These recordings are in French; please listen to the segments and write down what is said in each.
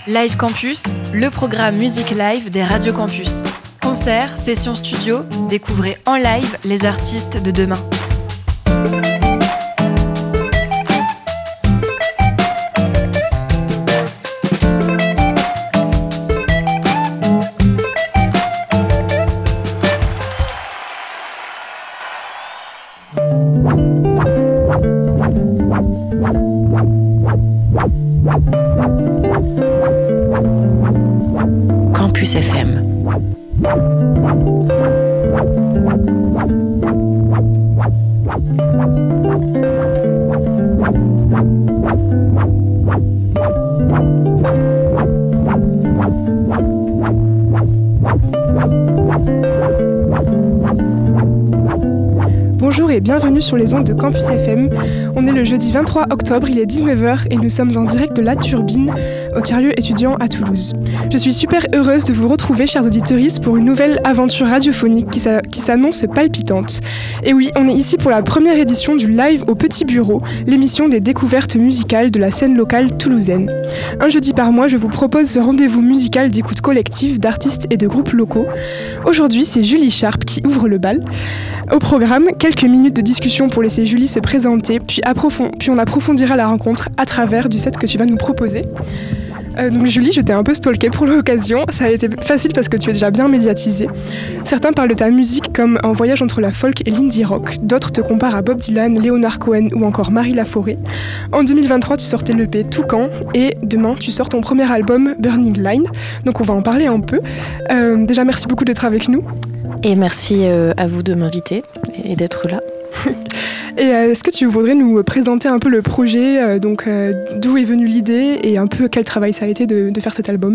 Live Campus, le programme musique live des radios campus. Concerts, sessions studio, découvrez en live les artistes de demain. Campus FM. Bonjour et bienvenue sur les ondes de Campus FM. On est le jeudi 23 octobre, il est 19h et nous sommes en direct de La Turbine, au tiers-lieu étudiant à Toulouse. Je suis super heureuse de vous retrouver, chers auditeurs, pour une nouvelle aventure radiophonique qui s'annonce palpitante. Et oui, on est ici pour la première édition du Live au Petit Bureau, l'émission des découvertes musicales de la scène locale toulousaine. Un jeudi par mois, je vous propose ce rendez-vous musical d'écoute collective d'artistes et de groupes locaux. Aujourd'hui, c'est Julie Sharp qui ouvre le bal. Au programme, quelques minutes de discussion pour laisser Julie se présenter, puis on approfondira la rencontre à travers du set que tu vas nous proposer. Donc Julie, je t'ai un peu stalkée pour l'occasion. Ça a été facile parce que tu es déjà bien médiatisée. Certains parlent de ta musique comme un voyage entre la folk et l'indie rock. D'autres te comparent à Bob Dylan, Leonard Cohen ou encore Marie Laforêt. En 2023, tu sortais l'EP Toucan et demain, tu sors ton premier album Burning Line. Donc on va en parler un peu. Déjà, merci beaucoup d'être avec nous. Et merci à vous de m'inviter et d'être là. Et est-ce que tu voudrais nous présenter un peu le projet, d'où est venue l'idée et un peu quel travail ça a été de faire cet album ?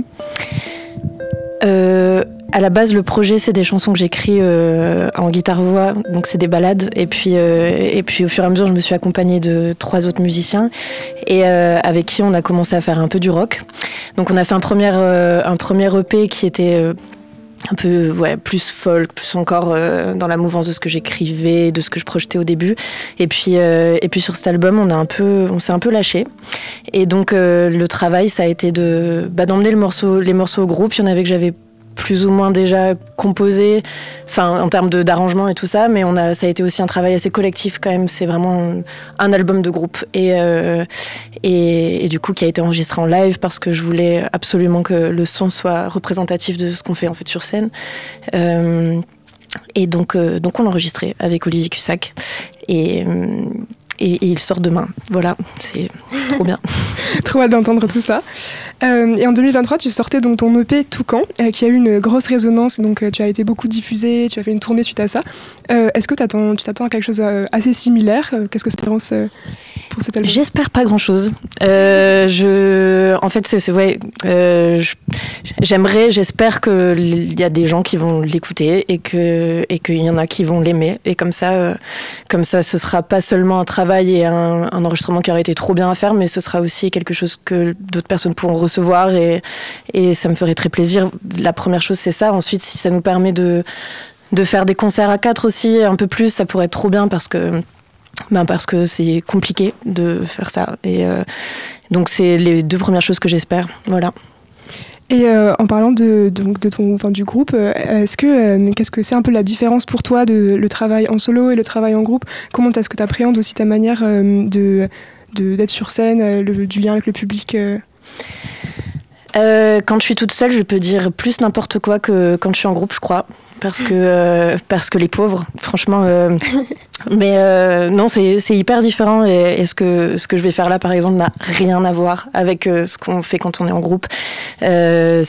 À la base, le projet, c'est des chansons que j'écris en guitare-voix, donc c'est des ballades. Et puis au fur et à mesure, je me suis accompagnée de 3 autres musiciens et avec qui on a commencé à faire un peu du rock. Donc on a fait un premier EP qui était un peu plus folk, plus encore dans la mouvance de ce que j'écrivais, de ce que je projetais au début. Et puis sur cet album, on s'est un peu lâché. Et donc le travail, ça a été d'emmener les morceaux au groupe. Il y en avait que j'avais plus ou moins déjà composé, en termes d'arrangement et tout ça, mais ça a été aussi un travail assez collectif quand même. C'est vraiment un album de groupe et du coup qui a été enregistré en live parce que je voulais absolument que le son soit représentatif de ce qu'on fait en fait sur scène. Et donc on l'a enregistré avec Olivier Cussac et il sort demain. Voilà, c'est trop bien. Trop hâte d'entendre tout ça. Et en 2023, tu sortais donc ton EP Toucan, qui a eu une grosse résonance, donc tu as été beaucoup diffusé, tu as fait une tournée suite à ça. Est-ce que tu t'attends à quelque chose assez similaire ? Qu'est-ce que tu penses pour cet album ? J'espère pas grand-chose. En fait, j'espère qu'il y a des gens qui vont l'écouter et qu'il y en a qui vont l'aimer. Et comme ça, ce sera pas seulement un travail et un enregistrement qui aurait été trop bien à faire, mais ce sera aussi quelque chose que d'autres personnes pourront recevoir et ça me ferait très plaisir. La première chose, c'est ça. Ensuite, si ça nous permet de faire des concerts à 4 aussi, un peu plus, ça pourrait être trop bien parce que c'est compliqué de faire ça. Et donc, c'est les 2 premières choses que j'espère. Voilà. Et en parlant du groupe, qu'est-ce que c'est un peu la différence pour toi de le travail en solo et le travail en groupe ? Comment est-ce que tu appréhendes aussi ta manière d'être sur scène, du lien avec le public Quand je suis toute seule, je peux dire plus n'importe quoi que quand je suis en groupe, je crois. Parce que les pauvres, franchement. Mais non, c'est hyper différent. Et ce que je vais faire là, par exemple, n'a rien à voir avec ce qu'on fait quand on est en groupe. Je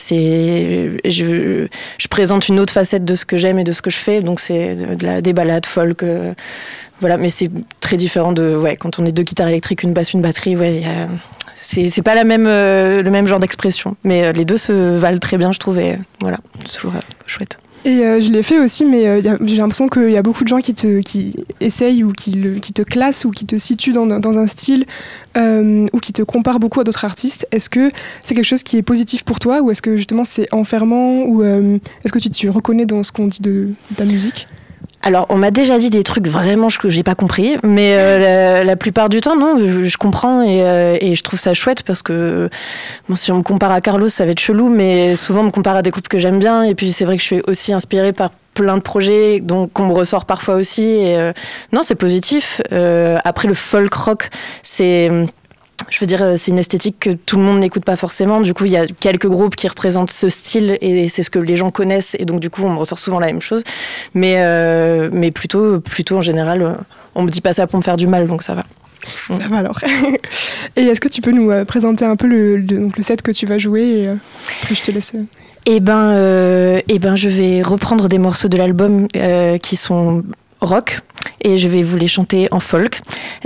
présente une autre facette de ce que j'aime et de ce que je fais. Donc c'est des ballades folk. Voilà, mais c'est très différent de quand on est 2 guitares électriques, une basse, une batterie. C'est pas le même genre d'expression. Mais les 2 se valent très bien, je trouve. Et voilà, c'est toujours chouette. Et je l'ai fait aussi, mais j'ai l'impression qu'il y a beaucoup de gens qui essayent ou qui te classent ou qui te situent dans un style ou qui te comparent beaucoup à d'autres artistes. Est-ce que c'est quelque chose qui est positif pour toi ou est-ce que justement c'est enfermant ou est-ce que tu te reconnais dans ce qu'on dit de ta musique ? Alors, on m'a déjà dit des trucs vraiment que j'ai pas compris, mais la plupart du temps, non, je comprends et je trouve ça chouette parce que bon, si on me compare à Carlos, ça va être chelou, mais souvent on me compare à des groupes que j'aime bien et puis c'est vrai que je suis aussi inspirée par plein de projets donc qu'on me ressort parfois aussi et non, c'est positif. Après, le folk rock, je veux dire, c'est une esthétique que tout le monde n'écoute pas forcément. Du coup, il y a quelques groupes qui représentent ce style et c'est ce que les gens connaissent. Et donc, du coup, on me ressort souvent la même chose. Mais plutôt en général, on me dit pas ça pour me faire du mal, donc ça va. Ça va alors. Et est-ce que tu peux nous présenter un peu le set que tu vas jouer et après je te laisse... Eh ben, je vais reprendre des morceaux de l'album qui sont rock et je vais vous les chanter en folk,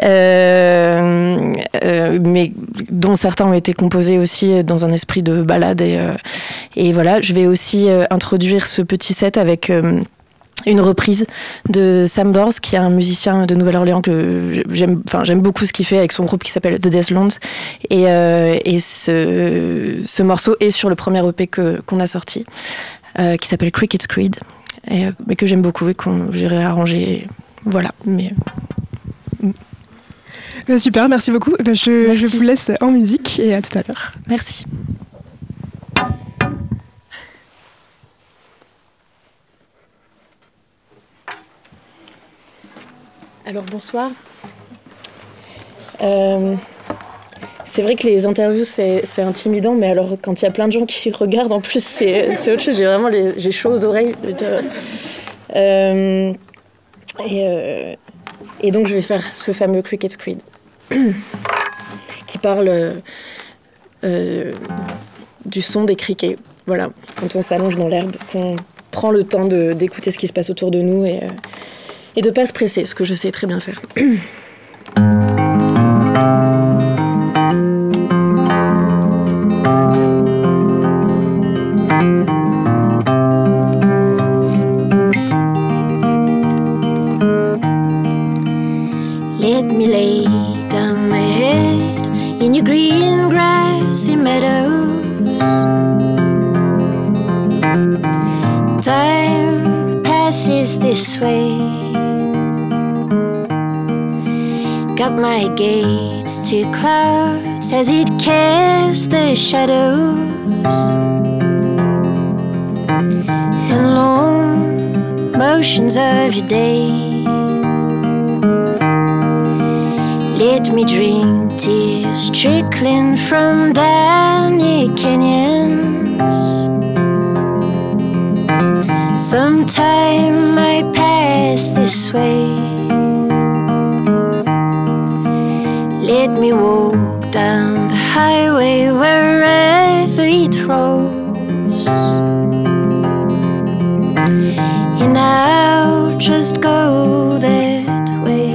mais dont certains ont été composés aussi dans un esprit de ballade et voilà. Je vais aussi introduire ce petit set avec une reprise de Sam Dors, qui est un musicien de Nouvelle-Orléans que j'aime beaucoup ce qu'il fait avec son groupe qui s'appelle The Deathlands. Et ce morceau est sur le premier EP qu'on a sorti, qui s'appelle Cricket's Creed, mais que j'aime beaucoup et qu'on j'ai réarrangé. Voilà. Mais... Super, merci beaucoup. Je vous laisse en musique et à tout à l'heure. Merci. Alors bonsoir. C'est vrai que les interviews c'est intimidant, mais alors quand il y a plein de gens qui regardent en plus c'est autre chose. J'ai chaud aux oreilles. Et donc je vais faire ce fameux Cricket's Creed qui parle du son des criquets. Voilà, quand on s'allonge dans l'herbe, qu'on prend le temps d'écouter ce qui se passe autour de nous et de ne pas se presser, ce que je sais très bien faire. Let me lay down my head in your green grassy meadows. Time passes this way. Got my gaze to clouds as it casts the shadows, and long motions of your day. Let me drink tears trickling from down your canyons. Sometime I pass this way. Let me walk down the highway wherever it rolls, and I'll just go that way.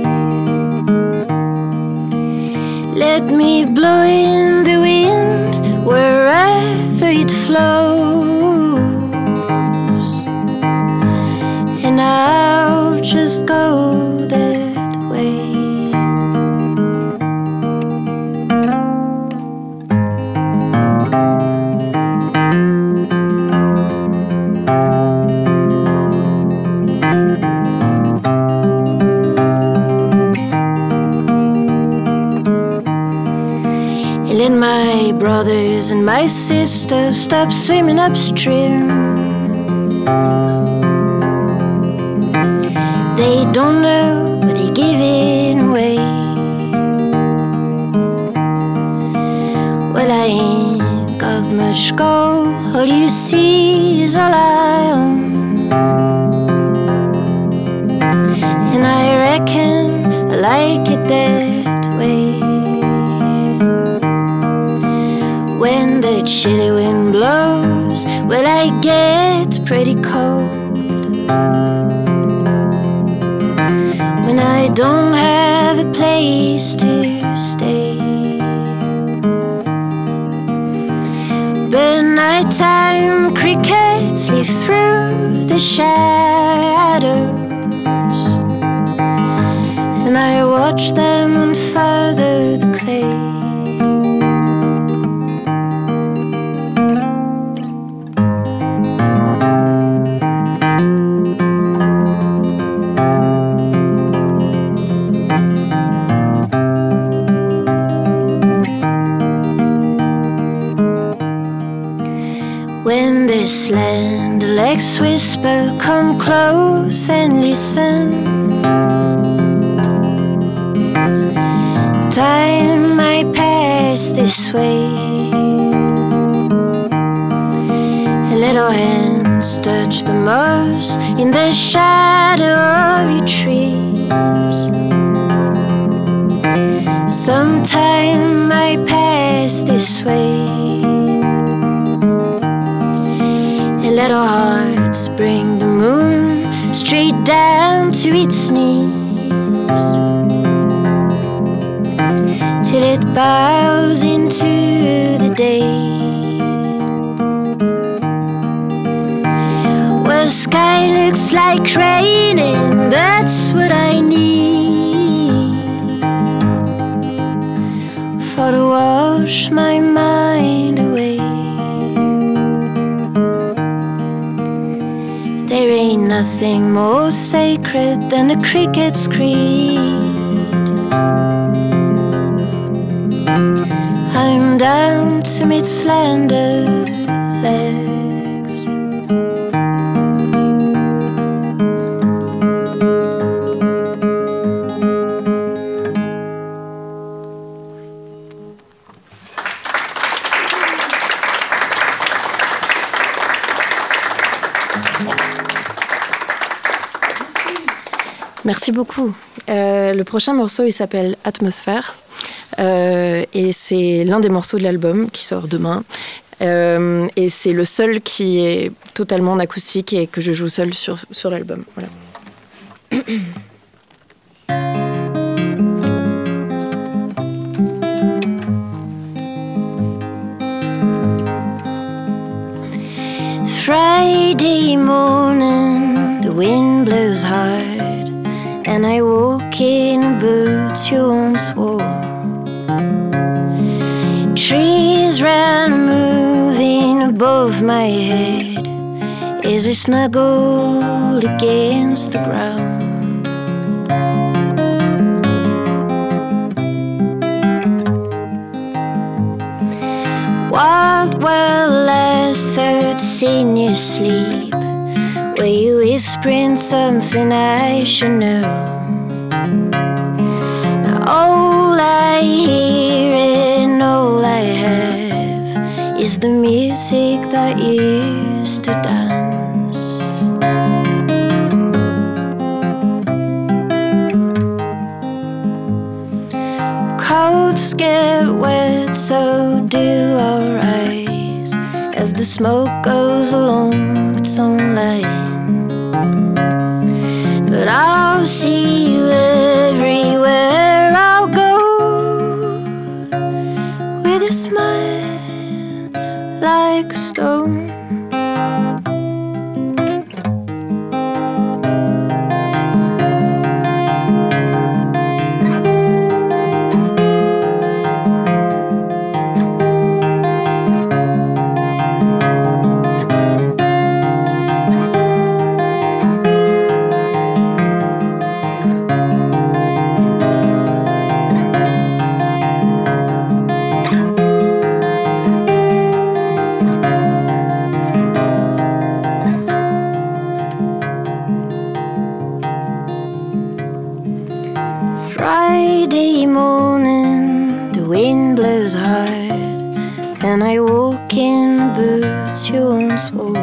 Let me blow in the wind wherever it flows, and I'll just go that way. And my brothers and my sisters stop swimming upstream. They don't know what they're giving away. Well, I ain't got much gold, all you see is all I own. And I reckon I like it that way. When the chilly wind blows, well, I get pretty cold. When I don't have a place to stay. But nighttime crickets live through the shadows, and I watch them unfurther the clay. Insects whisper, come close and listen. Time might pass this way. Little hands touch the moss in the shadow of your trees. Some time might pass this way. And little hearts bring the moon straight down to its knees, till it bows into the day. The sky looks like rain, and that's what I need for to wash my mind away. There ain't nothing more sacred than the cricket's creed. I'm down to meet slender legs. Merci beaucoup. Le prochain morceau, il s'appelle Atmosphère. Et c'est l'un des morceaux de l'album qui sort demain. Et c'est le seul qui est totalement en acoustique et que je joue seul sur l'album. Voilà. Friday morning, the wind blows hard, and I walk in boots you once wore. Trees round moving above my head as I snuggled against the ground. What will last thoughts in your sleep? Were you whispering something I should know? All I hear and all I have is the music that used to dance. Coats get wet, so do our eyes, as the smoke goes along its own line. But I'll see you everywhere I'll go, with a smile like a stone. Friday morning, the wind blows hard, and I walk in boots you once wore.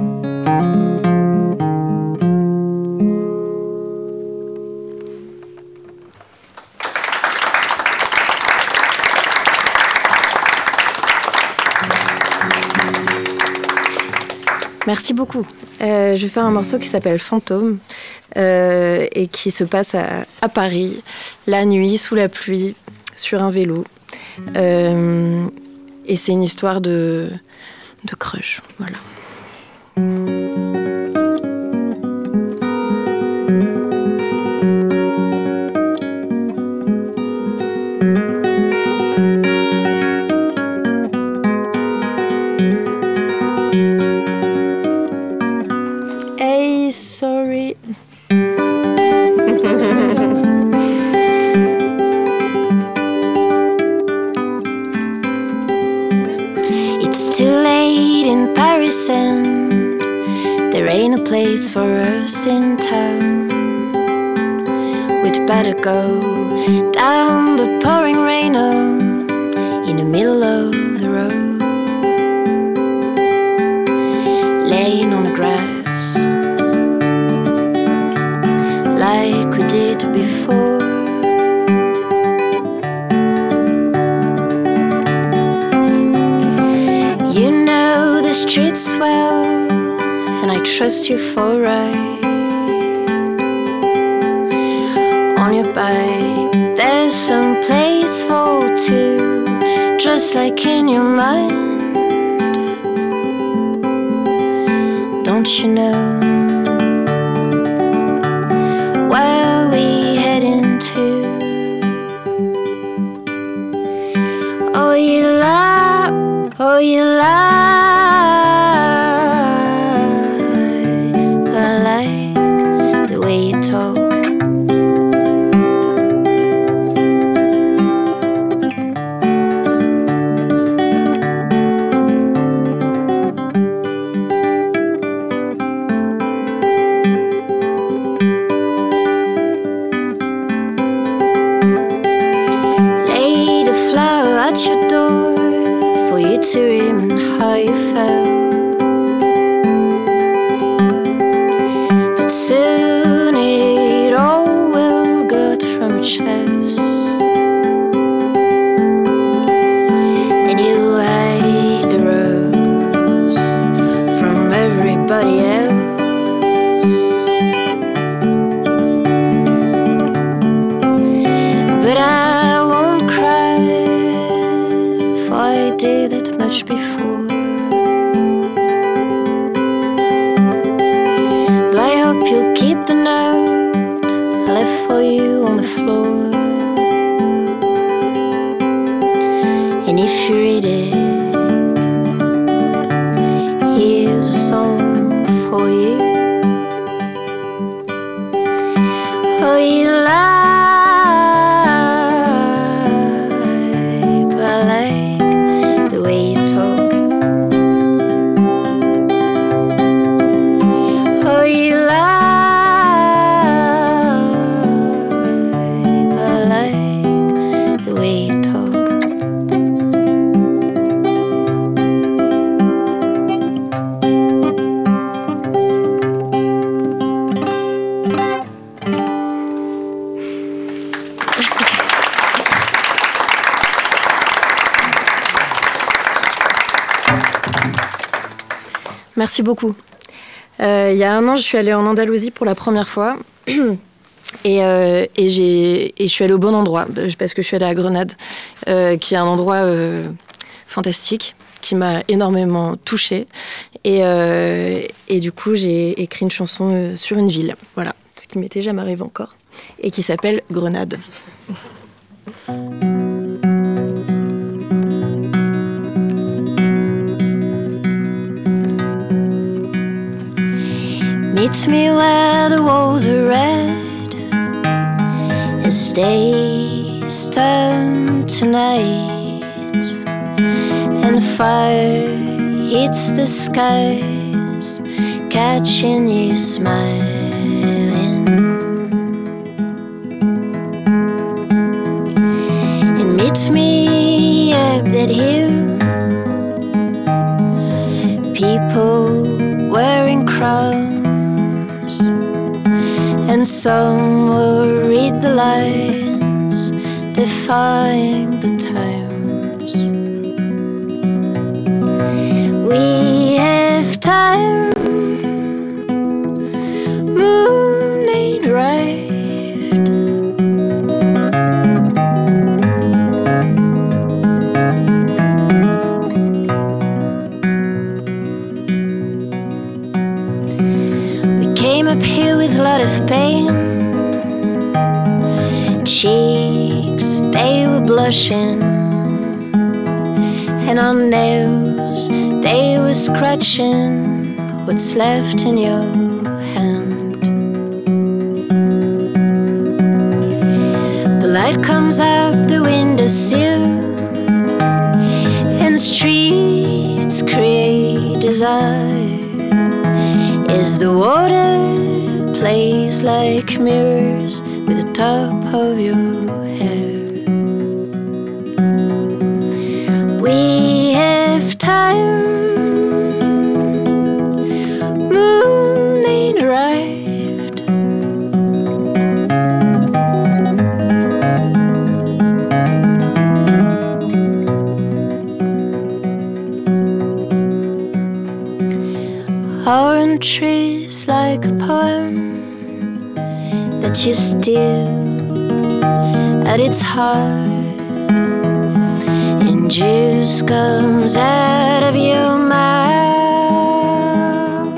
Merci beaucoup. Je vais faire un morceau qui s'appelle Fantôme et qui se passe à Paris, la nuit, sous la pluie, sur un vélo. Et c'est une histoire de crush. Voilà. Hey, sorry. It's too late in Paris and there ain't a place for us in town. We'd better go down the pouring rain in the middle of the road, laying on the grass like we did before. You know the streets well, and I trust you for right. On your bike, there's some place for two, just like in your mind. Don't you know where we heading to? Oh, you lie, oh, you lie, but I like the way you talk. At your door for you to remember how you felt, but soon it all will get from your chest, and you hide the rose from everybody else. But I won't cry, I did it much before. Though I hope you'll keep the note I left for you on the floor. And if you read it, here's a song for you. Oh, you lie, but I like the way you talk. Oh, you lie, but I like the way you talk. Merci beaucoup. Il y a un an, je suis allée en Andalousie pour la première fois et je suis allée au bon endroit parce que je suis allée à Grenade, qui est un endroit fantastique qui m'a énormément touchée et du coup j'ai écrit une chanson sur une ville, voilà, ce qui m'était jamais arrivé encore et qui s'appelle Grenade. Meet me where the walls are red as days turn to night, and fire hits the skies, catching you smiling. And meet me up that hill, people wearing crowns, and some will read the lines, defying the times. We have time, moon ain't arrived. We came up here with a lot of pain, cheeks, they were blushing, and our nails, they were scratching what's left in your hand. The light comes out the windowsill, and the streets create desire as as the water plays like mirrors with the top of your hair. We have time, moon ain't arrived. Orange trees like a poem that you steal at its heart, and juice comes out of your mouth.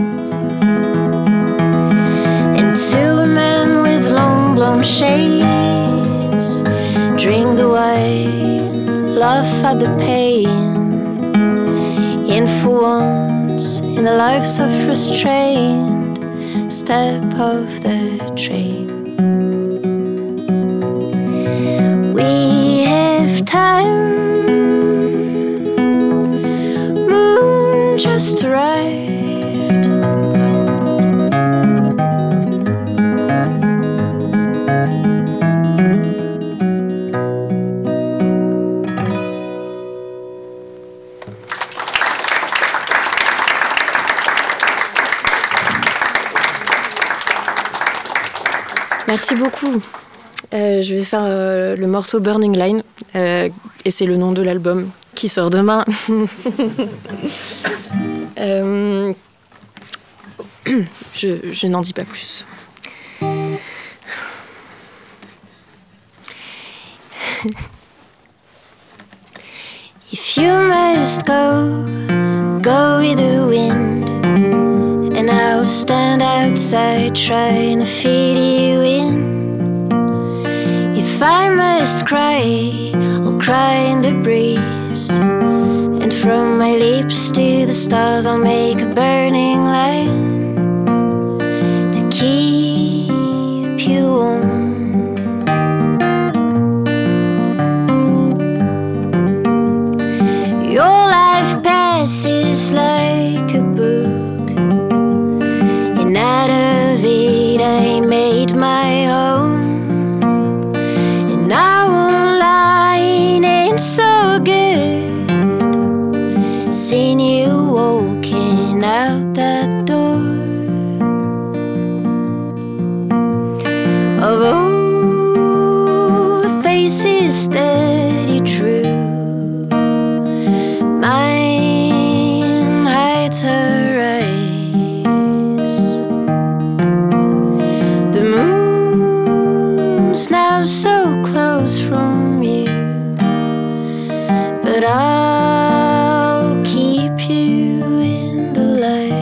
And two men with long blonde shades drink the wine, laugh at the pain, and for once in the lives of restraint, step off the train. We have time, moon just arrived. Merci beaucoup. Je vais faire le morceau Burning Line, et c'est le nom de l'album qui sort demain. Je n'en dis pas plus. If you must go, go with the wind, and I'll stand outside trying to feed you in. If I must cry, I'll cry in the breeze, and from my lips to the stars I'll make a burning line to keep you warm. Your life passes like a book, and out of it I made my home. And I won't lie, it ain't so good seeing you walking out that door. Of all the faces that you drew, mine hides her eyes. The moon's now so close from you, but I'll keep you in the light.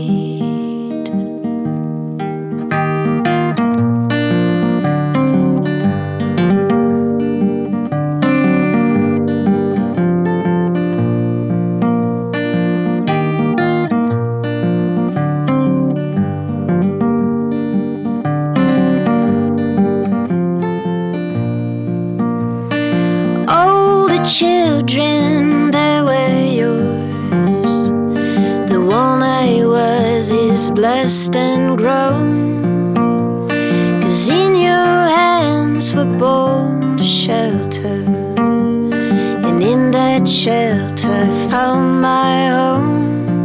All the children that were yours, the one I was is blessed and grown, 'cause in your hands were born the shelter, and in that shelter I found my home.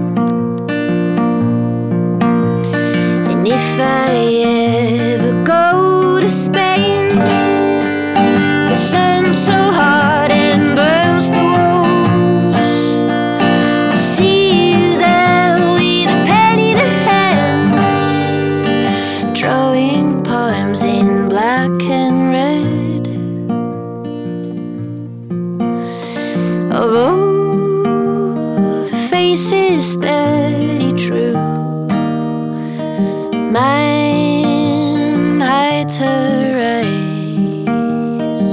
And if I ever go to Spain, the sun so hot and burns the walls, I'll see you there with a pen in hand, drawing poems in black and red. Of all the faces that you drew, mine hides her eyes.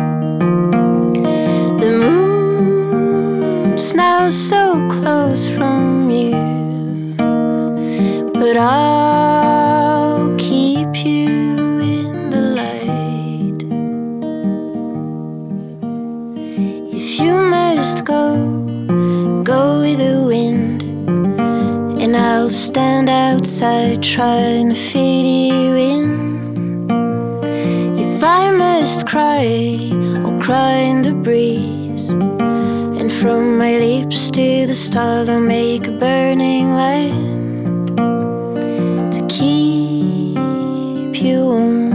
The moon's now so close from you, but I'll keep you in the light. If you must go, go with the wind, and I'll I'll stand outside trying to fit you in. If I must cry, I'll cry in the breeze. And from my lips to the stars I'll make a burning light to keep you warm.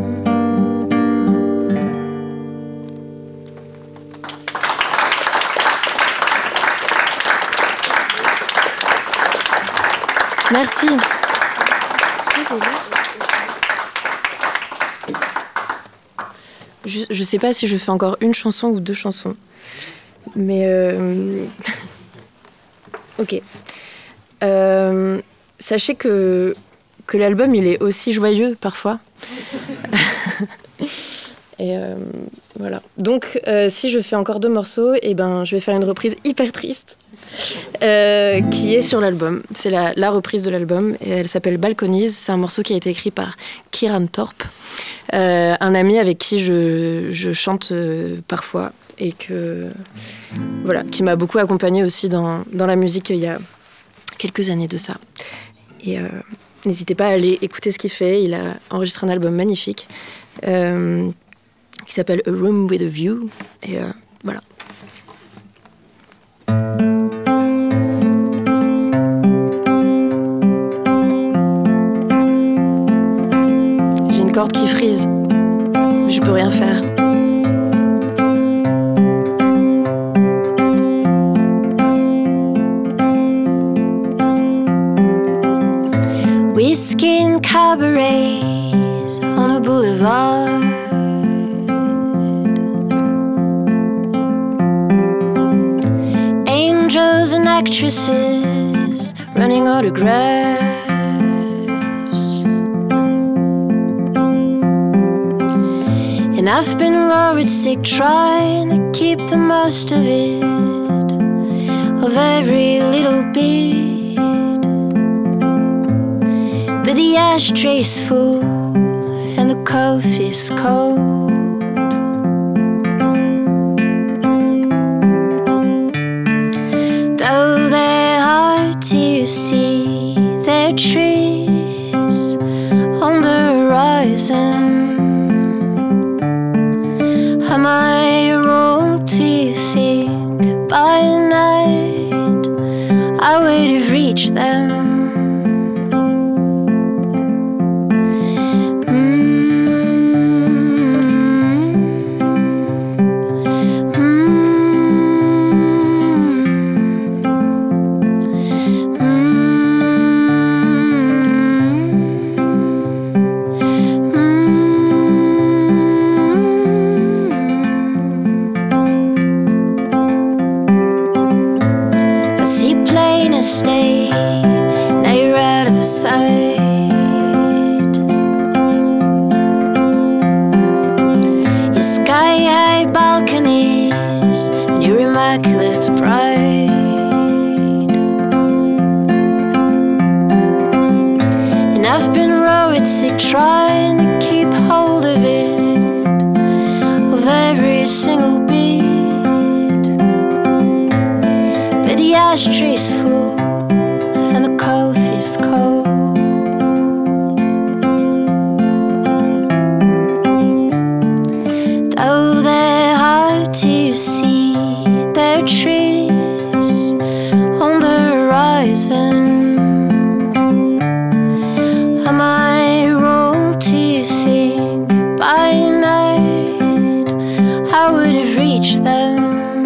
Merci. Je sais pas si je fais encore une chanson ou 2 chansons. Mais ok. Sachez que l'album il est aussi joyeux parfois. Et voilà. Donc si je fais encore 2 morceaux, et ben je vais faire une reprise hyper triste qui est sur l'album. C'est la reprise de l'album et elle s'appelle Balconies. C'est un morceau qui a été écrit par Kieran Thorpe, un ami avec qui je chante parfois et qui m'a beaucoup accompagnée aussi dans la musique il y a quelques années de ça. Et n'hésitez pas à aller écouter ce qu'il fait. Il a enregistré un album magnifique qui s'appelle A Room with a View. Et voilà. J'ai une corde qui frise. Je peux rien faire. Whiskey and cabarets on a boulevard. Angels and actresses running autographs. And I've been worried sick trying to keep the most of it, of every little bit. But the ashtray's full and the coffee's cold. Though they're hard to see, they're trees on the horizon. Am I wrong to think by night I would have reached them? Stay, now you're out of sight. Your sky-high balconies and your immaculate pride. And I've been worried sick trying to keep hold of it, of every single beat. But the ashtray's full and the coffee's cold. Though they're hard to see, they're trees on the horizon. Am I wrong to think by night I would have reached them?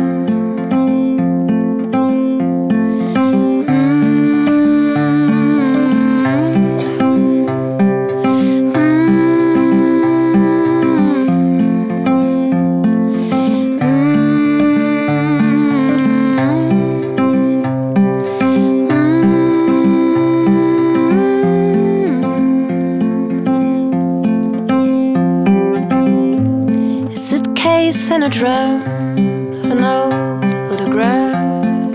And a drum, an old photograph.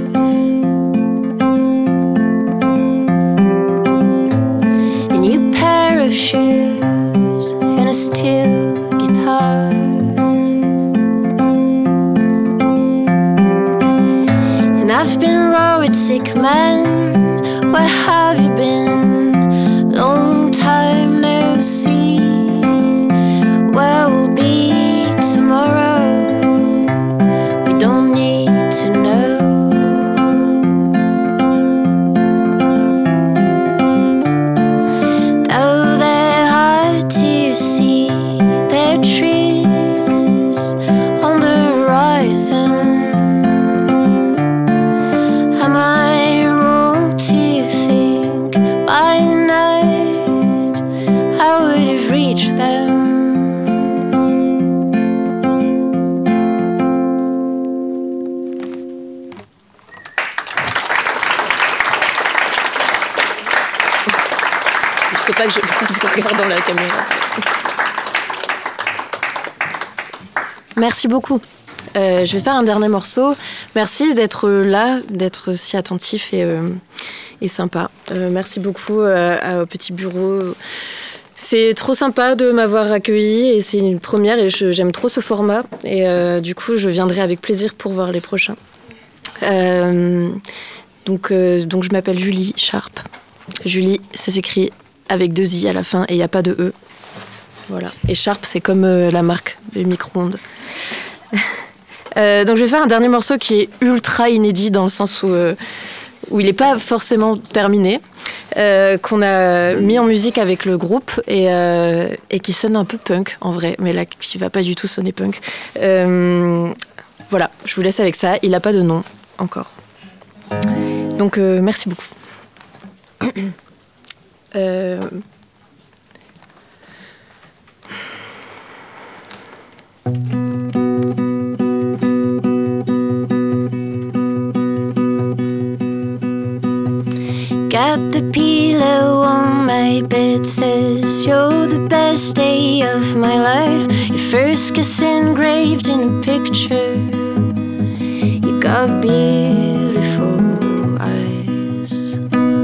A new pair of shoes and a steel guitar. And I've been worried sick, man, where have you ça que je regarde dans la caméra. Merci beaucoup. Je vais faire un dernier morceau. Merci d'être là, d'être si attentif et sympa. Merci beaucoup au Petit Bureau. C'est trop sympa de m'avoir accueilli et c'est une première et j'aime trop ce format. Et du coup, je viendrai avec plaisir pour voir les prochains. Donc je m'appelle Julie Sharp. Julie, ça s'écrit avec 2 i à la fin et il n'y a pas de e. Voilà. Et Sharp, c'est comme la marque des micro-ondes. Donc je vais faire un dernier morceau qui est ultra inédit dans le sens où il n'est pas forcément terminé, qu'on a mis en musique avec le groupe et qui sonne un peu punk en vrai, mais là qui va pas du tout sonner punk. Voilà, je vous laisse avec ça. Il n'a pas de nom encore. Donc merci beaucoup. Got the pillow on my bed, says you're the best day of my life. Your first kiss engraved in a picture. You got beautiful eyes.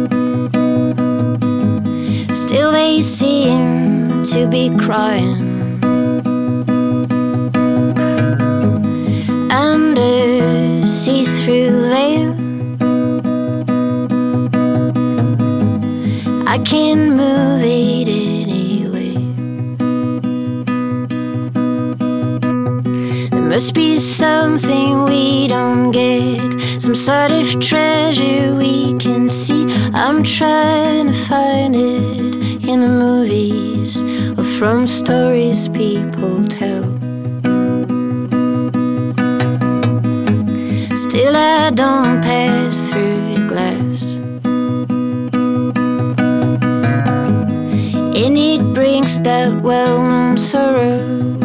Still they seem to be crying under see-through veil. I can't move it anyway. There must be something we don't get, some sort of treasure we can see. I'm trying to find it in the movies or from stories people tell. Still I don't pass through your glass, and it brings that well-known sorrow.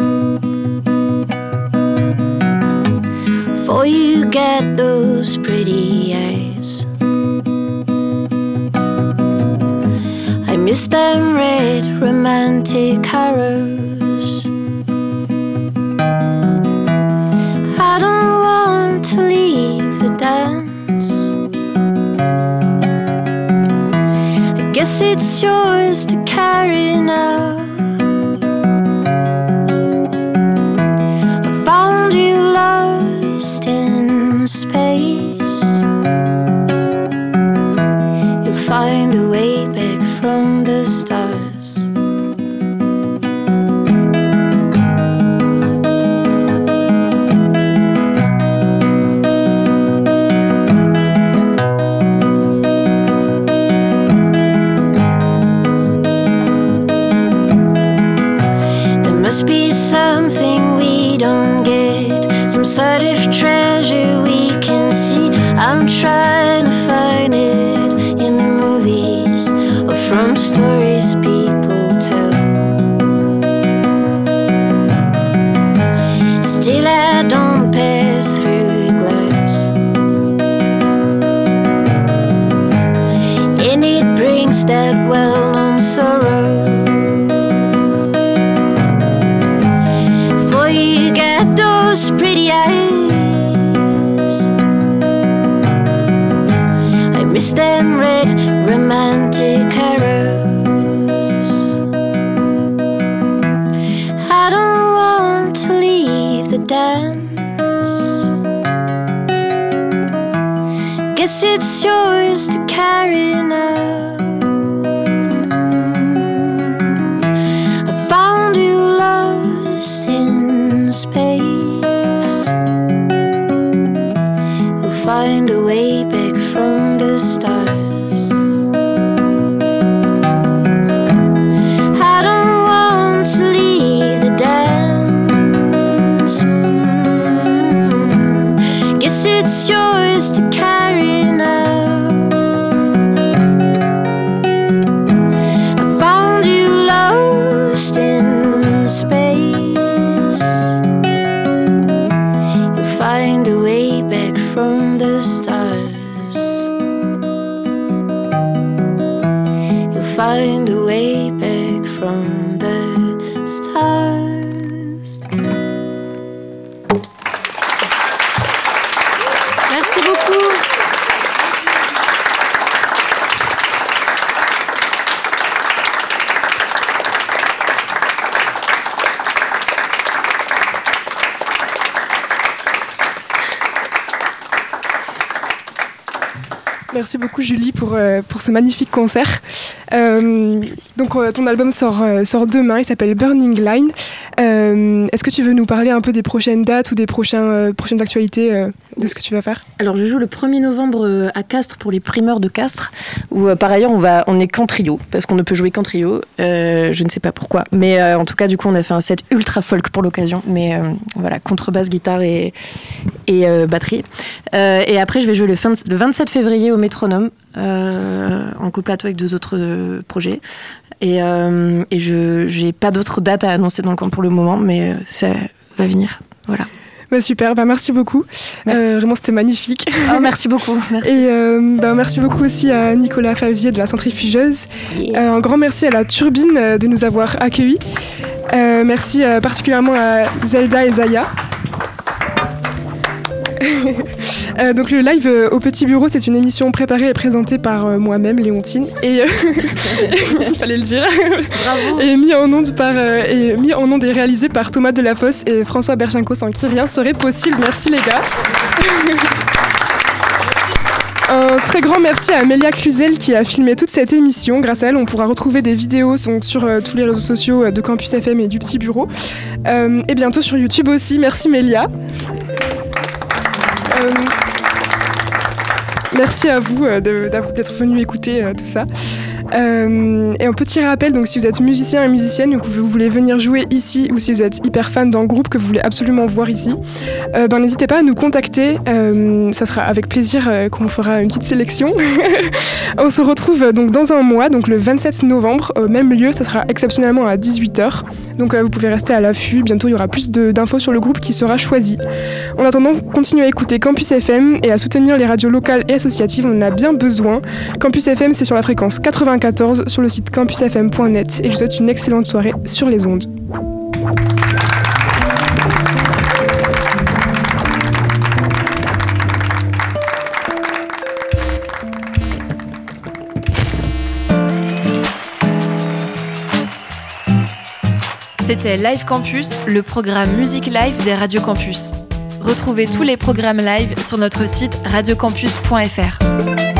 For you got those pretty eyes, I miss them red romantic arrows. I don't want to leave the dance. I guess it's yours to carry now. I found you lost in space. You'll find a way back from the stars. Must be something we don't get, some sort of treasure we can see. I'm trying to find it in the movies or from stories people tell. Still I don't pass through glass, and it brings that well-known sorrow. Pretty eyes, I miss them red romantic arrows. I don't want to leave the dance. Guess it's yours to carry now. I found you lost in space. Find a way back from the stars. I don't want to leave the dance. Guess it's yours to carry now. I found you lost in space. You'll find a way back from the stars. You'll find a way stars. Merci beaucoup. Merci beaucoup Julie pour ce magnifique concert. Donc ton album sort demain, il s'appelle Burning Line. Est-ce que tu veux nous parler un peu des prochaines dates ou des prochaines actualités de ce que tu vas faire ? Alors je joue le 1er novembre à Castres pour les primeurs de Castres, où par ailleurs on est qu'en trio, parce qu'on ne peut jouer qu'en trio, je ne sais pas pourquoi. Mais en tout cas du coup on a fait un set ultra folk pour l'occasion, mais voilà, contrebasse, guitare et batterie. Et après je vais jouer le 27 février au Métronome, en coplateau avec 2 autres projets. Et je n'ai pas d'autres dates à annoncer dans le camp pour le moment, mais ça va venir. Voilà. Bah super, merci beaucoup. Vraiment, c'était magnifique. Oh, merci beaucoup. Merci. Et merci beaucoup aussi à Nicolas Favier de la centrifugeuse. Yeah. Un grand merci à la Turbine de nous avoir accueillis. Merci particulièrement à Zelda et Zaya. Donc le live au Petit Bureau, c'est une émission préparée et présentée par moi-même, Léontine, et il fallait le dire. Bravo. Et mis en onde et réalisé par Thomas Delafosse et François Berchenko, sans qui rien serait possible. Merci les gars. Un très grand merci à Amélia Cluzel qui a filmé toute cette émission. Grâce à elle, on pourra retrouver des vidéos sur tous les réseaux sociaux de Campus FM et du Petit Bureau. Et bientôt sur YouTube aussi. Merci Mélia. Merci à vous d'être venus écouter tout ça. Et un petit rappel, donc si vous êtes musicien et musicienne ou que vous voulez venir jouer ici, ou si vous êtes hyper fan d'un groupe que vous voulez absolument voir ici, n'hésitez pas à nous contacter. Ça sera avec plaisir qu'on fera une petite sélection. On se retrouve donc dans un mois, donc le 27 novembre, au même lieu. Ça sera exceptionnellement à 18h. Donc vous pouvez rester à l'affût. Bientôt, il y aura plus d'infos sur le groupe qui sera choisi. En attendant, continuez à écouter Campus FM et à soutenir les radios locales et associatives. On en a bien besoin. Campus FM, c'est sur la fréquence 94 sur le site campusfm.net. Et je vous souhaite une excellente soirée sur les ondes. C'était Live Campus, le programme Musique Live des radios campus. Retrouvez tous les programmes live sur notre site radiocampus.fr.